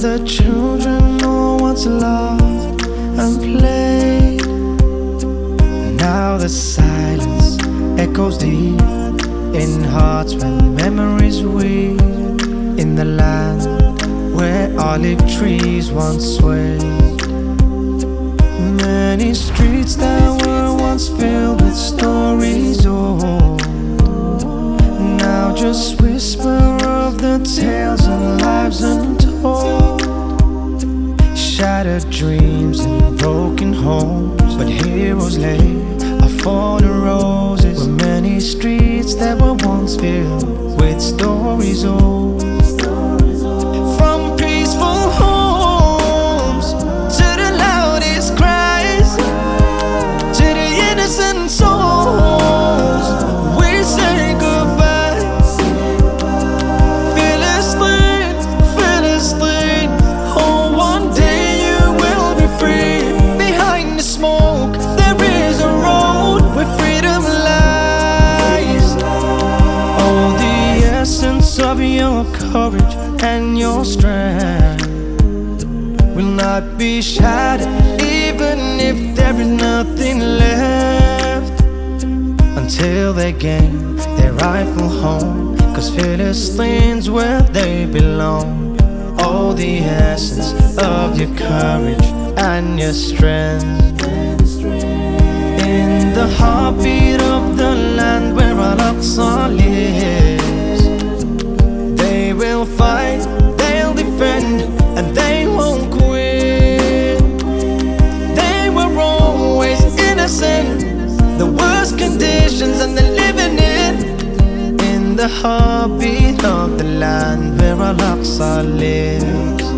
the children all once loved and played. Now the silence echoes deep in hearts when memories weep. In the land where olive trees once swayed, many streets that were once filled with stories old, now just whisper of the tales and lives untold. Shattered dreams and broken homes, but heroes lay for the roses. Were many streets that were once filled with stories old. From peaceful homes to the loudest cries, to the innocent souls, we say goodbye. Philistine, Philistine, oh, one day you will be free. Behind the smoke there is a road where freedom lies. Oh, the essence of your courage and your strength will not be shattered, even if there is nothing left, until they gain their rightful home. 'Cause Philistine's where they belong. Oh, the essence of your courage and your strength, in the heartbeat of the land where Al-Aqsa lives. They will fight, they'll defend, and they won't quit. They were always innocent, the worst conditions, and they're living in the heartbeat of the land where Al-Aqsa lives.